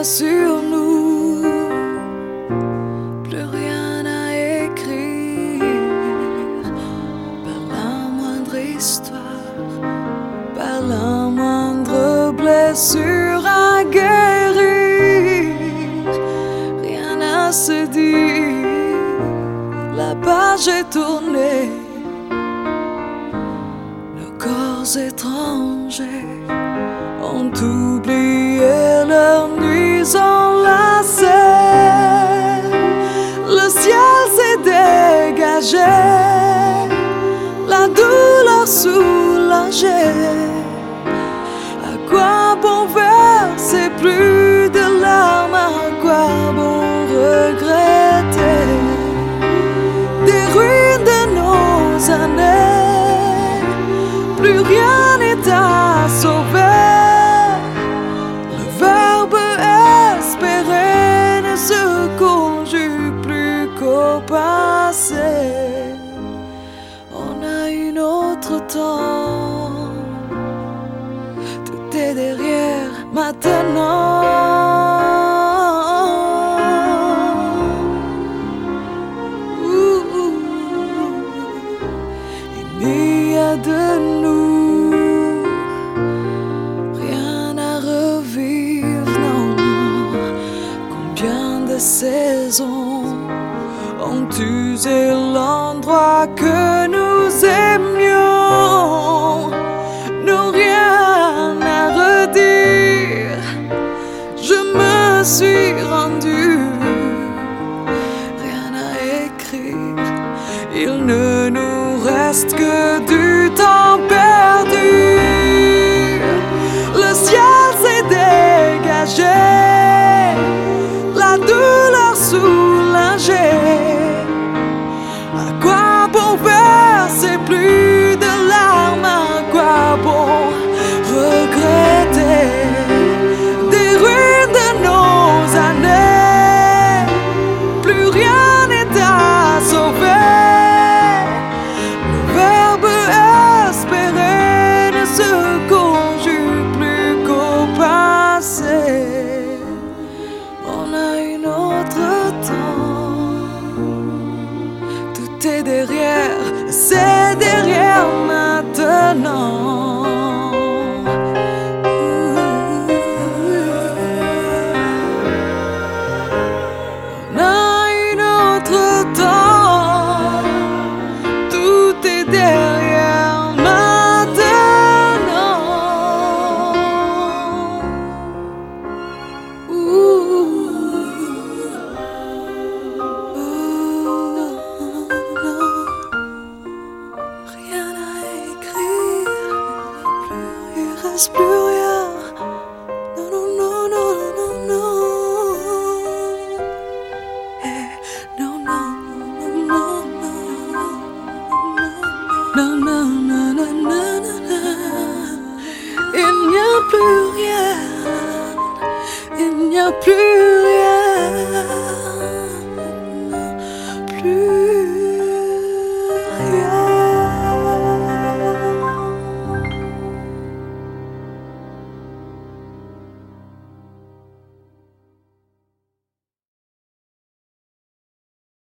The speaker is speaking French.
sur nous, plus rien à écrire, pas la moindre histoire, pas la moindre blessure à guérir, rien à se dire, la page est tournée, nos corps étrangers ont oublié leurs nuits enlacées. Le ciel s'est dégagé, la douleur soulagée. À quoi bon verser plus de larmes? À quoi bon regretter des ruines de nos années? Plus rien n'est à sauver. Passé, on a un autre temps, tout est derrière maintenant. Il n'y a de nous rien à revivre, non. Combien de saisons ont usé l'endroit que nous aimions, nous rien à redire. Je me suis rendu, rien à écrire. Il ne nous reste que du temps perdu. Le ciel s'est dégagé, la douleur soulagée. C'est plus de larmes, à quoi bon regretter des ruines de nos années? Plus rien n'est à sauver. Le verbe espérer ne se conjugue plus qu'au passé. On a un autre temps, tout est derrière. C'est derrière maintenant. On a un autre temps. Tout est derrière maintenant. Plus